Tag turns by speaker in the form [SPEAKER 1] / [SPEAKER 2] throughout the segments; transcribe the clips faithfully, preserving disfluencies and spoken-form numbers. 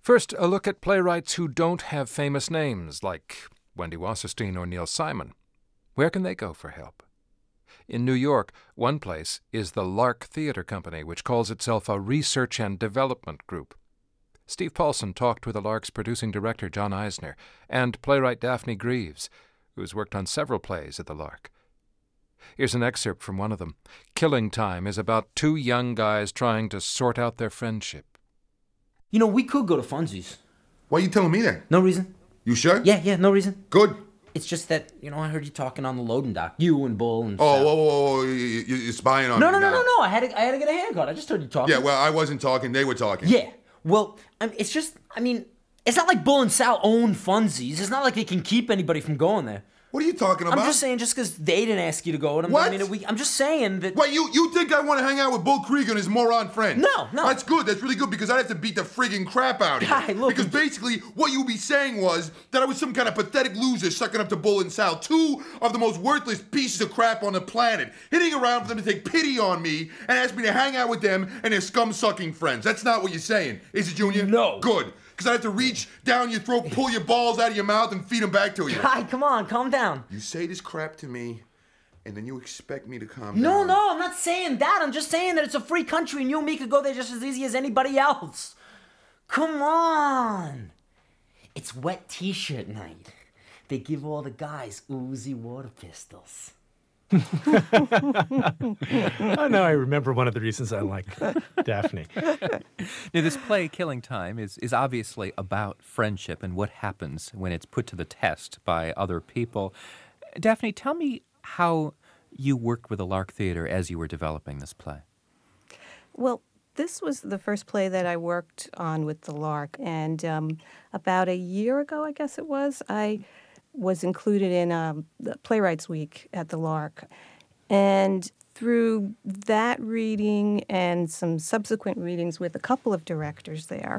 [SPEAKER 1] First, a look at playwrights who don't have famous names, like Wendy Wasserstein or Neil Simon. Where can they go for help? In New York, one place is the Lark Theater Company, which calls itself a research and development group. Steve Paulson talked with the Lark's producing director, John Eisner, and playwright Daphne Greaves, who's worked on several plays at the Lark. Here's an excerpt from one of them. Killing Time is about two young guys trying to sort out their friendship.
[SPEAKER 2] You know, we could go to Funsies.
[SPEAKER 3] Why are you telling me that?
[SPEAKER 2] No reason.
[SPEAKER 3] You sure?
[SPEAKER 2] Yeah, yeah, no reason.
[SPEAKER 3] Good.
[SPEAKER 2] It's just that, you know, I heard you talking on the loading dock. You and Bull and
[SPEAKER 3] Oh,
[SPEAKER 2] Sal.
[SPEAKER 3] whoa, whoa, whoa, you, you- you're spying on
[SPEAKER 2] No,
[SPEAKER 3] me
[SPEAKER 2] no, no,
[SPEAKER 3] now.
[SPEAKER 2] no, no. I had to, I had to get a haircut. I just heard you talking.
[SPEAKER 3] Yeah, well, I wasn't talking. They were talking.
[SPEAKER 2] Yeah. Well, I mean, it's just, I mean, it's not like Bull and Sal own Funsies. It's not like they can keep anybody from going there.
[SPEAKER 3] What are you talking about?
[SPEAKER 2] I'm just saying, just because they didn't ask you to go, and I'm,
[SPEAKER 3] What?
[SPEAKER 2] I mean, we, I'm just saying that.
[SPEAKER 3] What, you, you think I want to hang out with Bull Krieger and his moron friend?
[SPEAKER 2] No, no.
[SPEAKER 3] That's good. That's really good because I'd have to beat the friggin' crap out of you.
[SPEAKER 2] Guy, look-
[SPEAKER 3] Because basically, what you'd be saying was that I was some kind of pathetic loser sucking up to Bull and Sal, two of the most worthless pieces of crap on the planet, hitting around for them to take pity on me and ask me to hang out with them and their scum-sucking friends. That's not what you're saying, is it, Junior?
[SPEAKER 2] No.
[SPEAKER 3] Good. Because I have to reach down your throat, pull your balls out of your mouth, and feed them back to you.
[SPEAKER 2] Guy, come on, calm down.
[SPEAKER 3] You say this crap to me, and then you expect me to calm
[SPEAKER 2] No,
[SPEAKER 3] down.
[SPEAKER 2] no, I'm not saying that. I'm just saying that it's a free country and you and me could go there just as easy as anybody else. Come on. It's wet t-shirt night. They give all the guys Uzi water pistols.
[SPEAKER 4] Oh, no, I remember one of the reasons I like Daphne.
[SPEAKER 5] Now, this play, Killing Time, is, is obviously about friendship and what happens when it's put to the test by other people. Daphne, tell me how you worked with the Lark Theater as you were developing this play.
[SPEAKER 6] Well, this was the first play that I worked on with the Lark, and um, about a year ago, I guess it was, I was included in um, the Playwrights Week at the Lark. And through that reading and some subsequent readings with a couple of directors there,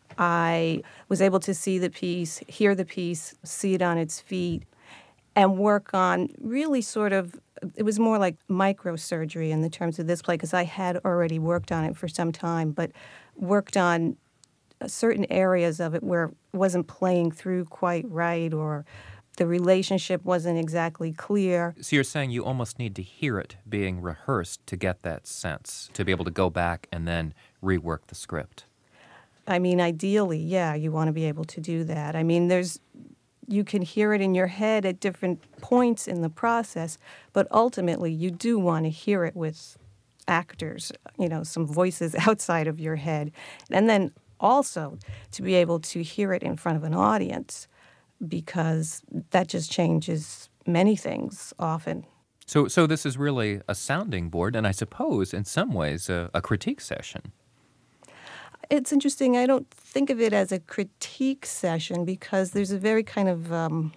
[SPEAKER 6] I was able to see the piece, hear the piece, see it on its feet, and work on really sort of, it was more like microsurgery in the terms of this play, because I had already worked on it for some time, but worked on certain areas of it where it wasn't playing through quite right, or the relationship wasn't exactly clear.
[SPEAKER 5] So you're saying you almost need to hear it being rehearsed to get that sense, to be able to go back and then rework the script.
[SPEAKER 6] I mean, ideally, yeah, you want to be able to do that. I mean, there's, you can hear it in your head at different points in the process, but ultimately you do want to hear it with actors, you know, some voices outside of your head. And then also to be able to hear it in front of an audience, because that just changes many things often.
[SPEAKER 5] So so this is really a sounding board, and I suppose in some ways a, a critique session.
[SPEAKER 6] It's interesting. I don't think of it as a critique session because there's a very kind of um,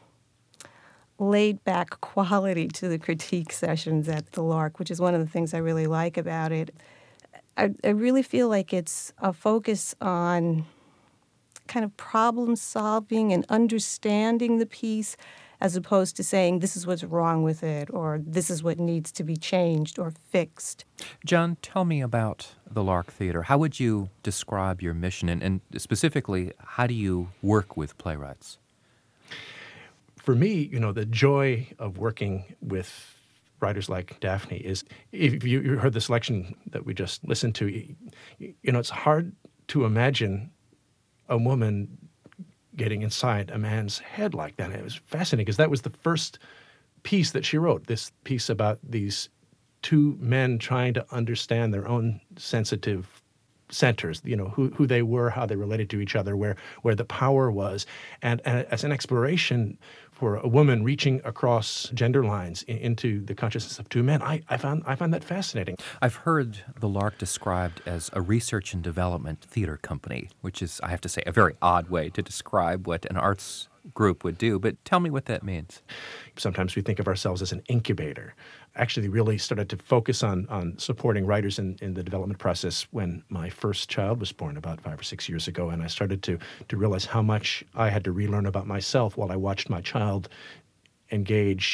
[SPEAKER 6] laid-back quality to the critique sessions at the Lark, which is one of the things I really like about it. I, I really feel like it's a focus on kind of problem solving and understanding the piece, as opposed to saying this is what's wrong with it, or this is what needs to be changed or fixed.
[SPEAKER 5] John, tell me about the Lark Theater. How would you describe your mission, and, and specifically, how do you work with playwrights?
[SPEAKER 4] For me, you know, the joy of working with writers like Daphne is, if you, you heard the selection that we just listened to, you, you know, it's hard to imagine a woman getting inside a man's head like that. And it was fascinating because that was the first piece that she wrote, this piece about these two men trying to understand their own sensitive centers, you know, who, who they were, how they related to each other, where where the power was. And, and as an exploration for a woman reaching across gender lines in, into the consciousness of two men, I, I found I found that fascinating.
[SPEAKER 5] I've heard the Lark described as a research and development theater company, which is, I have to say, a very odd way to describe what an arts group would do. But tell me what that means.
[SPEAKER 4] Sometimes we think of ourselves as an incubator. Actually really started to focus on on supporting writers in, in the development process when my first child was born about five or six years ago, and I started to to realize how much I had to relearn about myself while I watched my child engage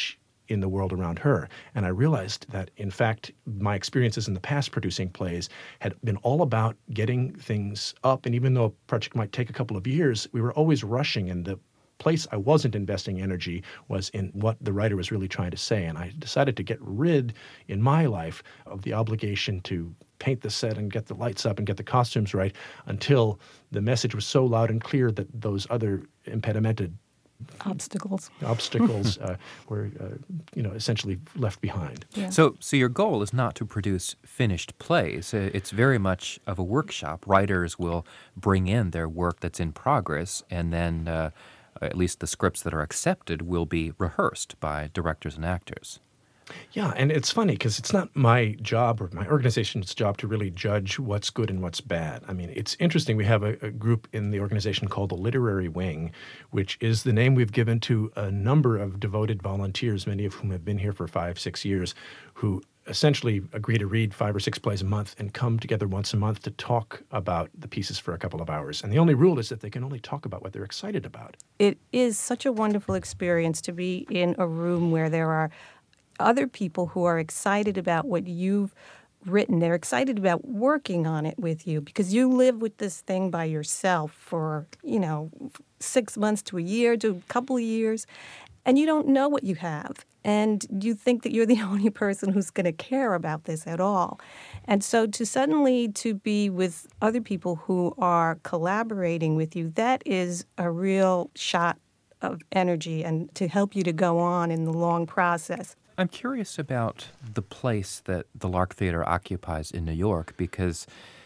[SPEAKER 4] in the world around her. And I realized that, in fact, my experiences in the past producing plays had been all about getting things up. And even though a project might take a couple of years, we were always rushing, and the place I wasn't investing energy was in what the writer was really trying to say. And I decided to get rid, in my life, of the obligation to paint the set and get the lights up and get the costumes right until the message was so loud and clear that those other impedimented
[SPEAKER 6] Obstacles.
[SPEAKER 4] obstacles uh, were, uh, you know, essentially left behind.
[SPEAKER 6] Yeah.
[SPEAKER 5] So, so your goal is not to produce finished plays. Uh, It's very much of a workshop. Writers will bring in their work that's in progress, and then uh, at least the scripts that are accepted will be rehearsed by directors and actors.
[SPEAKER 4] Yeah, and it's funny because it's not my job or my organization's job to really judge what's good and what's bad. I mean, it's interesting. We have a, a group in the organization called the Literary Wing, which is the name we've given to a number of devoted volunteers, many of whom have been here for five, six years, who essentially agree to read five or six plays a month and come together once a month to talk about the pieces for a couple of hours. And the only rule is that they can only talk about what they're excited about.
[SPEAKER 6] It is such a wonderful experience to be in a room where there are other people who are excited about what you've written. They're excited about working on it with you because you live with this thing by yourself for, you know, six months to a year to a couple of years, and you don't know what you have. And you think that you're the only person who's going to care about this at all. And so to suddenly to be with other people who are collaborating with you, that is a real shot of energy and to help you to go on in the long process.
[SPEAKER 5] I'm curious about the place that the Lark Theater occupies in New York because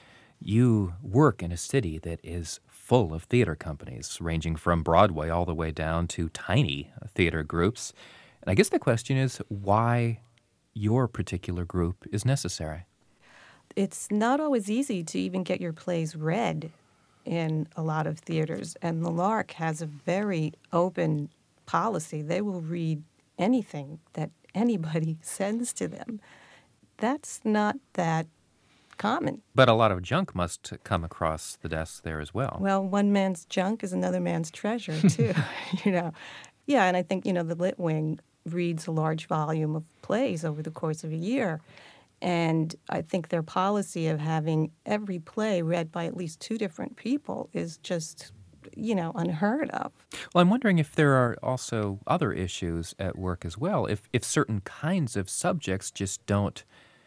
[SPEAKER 5] you work in a city that is full of theater companies, ranging from Broadway all the way down to tiny theater groups. And I guess the question is why your particular group is necessary.
[SPEAKER 6] It's not always easy to even get your plays read in a lot of theaters, and the Lark has a very open policy. They will read anything that anybody sends to them. That's not that common.
[SPEAKER 5] But a lot of junk must come across the desks there as well.
[SPEAKER 6] Well, one man's junk is another man's treasure, too, you know. Yeah, and I think, you know, the Lit Wing reads a large volume of plays over the course of a year. And I think their policy of having every play read by at least two different people is just, you know, unheard of.
[SPEAKER 5] Well, I'm wondering if there are also other issues at work as well. If if certain kinds of subjects just don't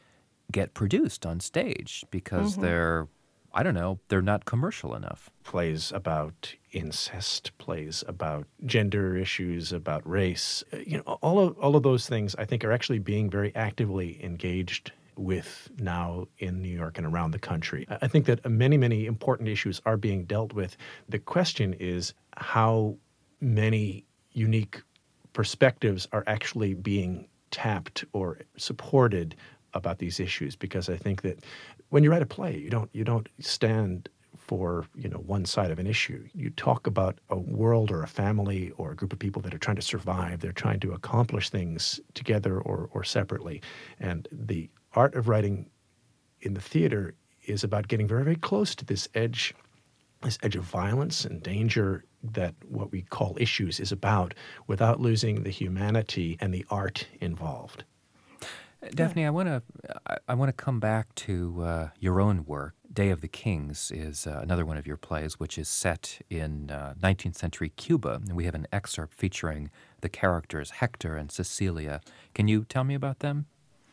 [SPEAKER 5] get produced on stage because mm-hmm. they're, I don't know, they're not commercial enough.
[SPEAKER 4] Plays about incest, plays about gender issues, about race, you know, all of all of those things I think are actually being very actively engaged with now in New York and around the country. I think that many, many important issues are being dealt with. The question is how many unique perspectives are actually being tapped or supported about these issues, because I think that when you write a play, you don't you don't stand for, you know, one side of an issue. You talk about a world or a family or a group of people that are trying to survive. They're trying to accomplish things together or or separately. And the art of writing in the theater is about getting very, very close to this edge, this edge of violence and danger that what we call issues is about, without losing the humanity and the art involved.
[SPEAKER 5] Daphne, I want to I, I want to come back to uh, your own work. Day of the Kings is uh, another one of your plays, which is set in uh, nineteenth century Cuba, and we have an excerpt featuring the characters Hector and Cecilia. Can you tell me about them?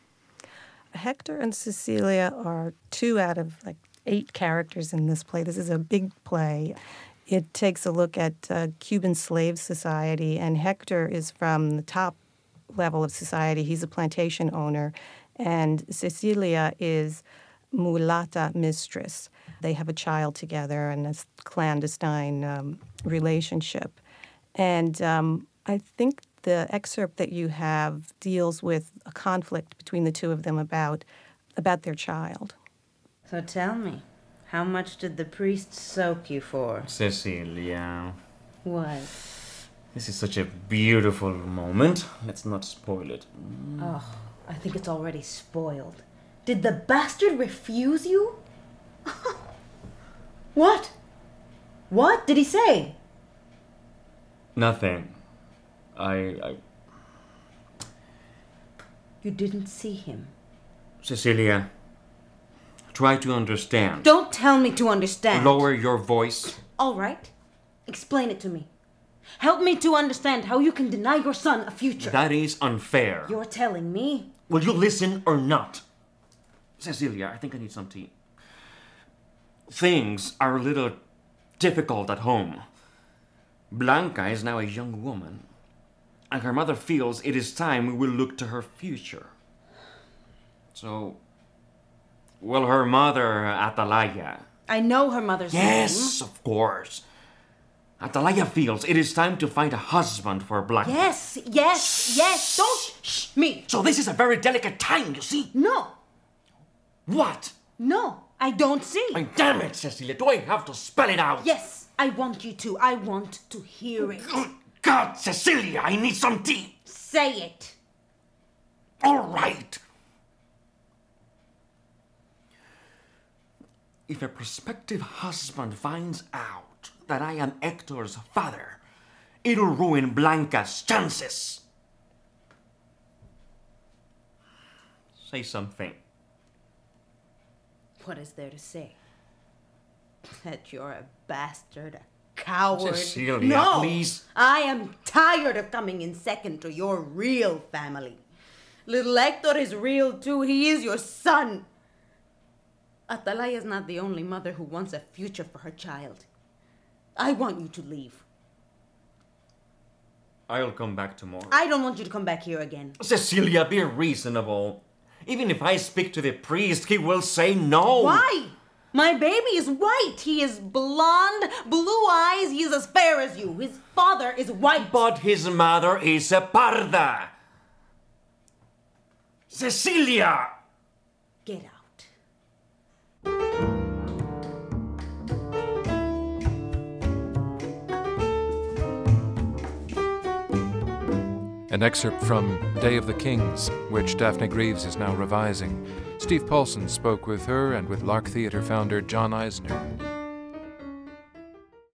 [SPEAKER 6] Hector and Cecilia are two out of like eight characters in this play. This is a big play. It takes a look at uh, Cuban slave society, and Hector is from the top level of society. He's a plantation owner, and Cecilia is mulata mistress. They have a child together in this clandestine um, relationship. And um, I think the excerpt that you have deals with a conflict between the two of them about about their child.
[SPEAKER 7] So tell me, how much did the priest soak you for?
[SPEAKER 8] Cecilia.
[SPEAKER 7] What?
[SPEAKER 8] This is such a beautiful moment. Let's not spoil it.
[SPEAKER 7] Mm. Oh, I think it's already spoiled. Did the bastard refuse you? What? What did he say?
[SPEAKER 8] Nothing. I, I...
[SPEAKER 7] You didn't see him.
[SPEAKER 8] Cecilia, try to understand.
[SPEAKER 7] Don't tell me to understand.
[SPEAKER 8] Lower your voice.
[SPEAKER 7] All right. Explain it to me. Help me to understand how you can deny your son a future.
[SPEAKER 8] That is unfair.
[SPEAKER 7] You're telling me?
[SPEAKER 8] Will you listen or not? Cecilia, I think I need some tea. Things are a little difficult at home. Blanca is now a young woman, and her mother feels it is time we will look to her future. So, will her mother, Atalaya...
[SPEAKER 7] I know her mother's name.
[SPEAKER 8] Yes, of course. Atalaya feels it is time to find a husband for Blanca.
[SPEAKER 7] Yes, yes, yes. Don't shh me.
[SPEAKER 8] So this is a very delicate time, you see?
[SPEAKER 7] No.
[SPEAKER 8] What?
[SPEAKER 7] No, I don't see.
[SPEAKER 8] I damn it, Cecilia. Do I have to spell it out?
[SPEAKER 7] Yes, I want you to. I want to hear it.
[SPEAKER 8] Good God, Cecilia, I need some tea.
[SPEAKER 7] Say it.
[SPEAKER 8] All right. If a prospective husband finds out that I am Hector's father, it'll ruin Blanca's chances. Say something.
[SPEAKER 7] What is there to say? That you're a bastard, a coward.
[SPEAKER 8] Cecilia,
[SPEAKER 7] no,
[SPEAKER 8] please.
[SPEAKER 7] I am tired of coming in second to your real family. Little Hector is real too. He is your son. Atalaya is not the only mother who wants a future for her child. I want you to leave.
[SPEAKER 8] I'll come back tomorrow.
[SPEAKER 7] I don't want you to come back here again.
[SPEAKER 8] Cecilia, be reasonable. Even if I speak to the priest, he will say no.
[SPEAKER 7] Why? My baby is white. He is blonde, blue eyes. He is as fair as you. His father is white.
[SPEAKER 8] But his mother is a parda. Cecilia!
[SPEAKER 7] Get out.
[SPEAKER 1] An excerpt from Day of the Kings, which Daphne Greaves is now revising. Steve Paulson spoke with her and with Lark Theatre founder John Eisner.